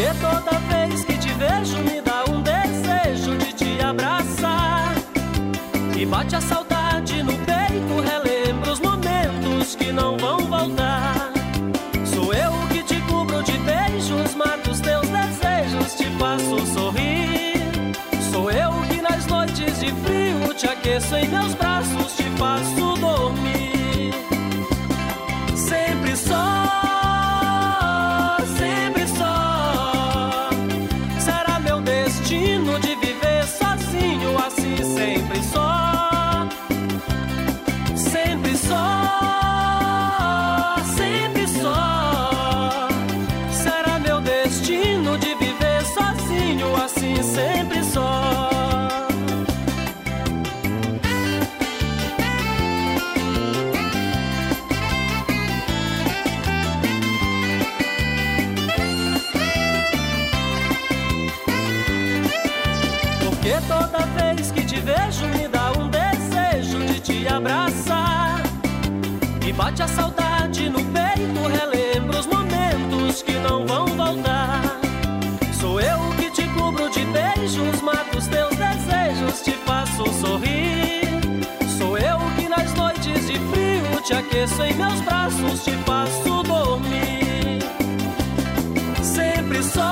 Porque toda vez que te vejo me dá um desejo de te abraçar. E bate a saudade no peito, relembro os momentos que não vão voltar. Sou eu que te cubro de beijos, mato os teus desejos, te faço sorrir. Sou eu que nas noites de frio te aqueço em meus braços, te faço dormir. Sempre só, sempre só. Será meu destino de viver sozinho assim, sempre só. Sempre só, sempre só. Será meu destino de viver sozinho assim, sempre só. Porque toda vez que te vejo me dá um desejo de te abraçar. E bate a saudade no peito, relembro os momentos que não vão voltar. Sou eu que te cubro de beijos, mato os teus desejos, te faço sorrir. Sou eu que nas noites de frio te aqueço em meus braços, te faço dormir. Sempre só,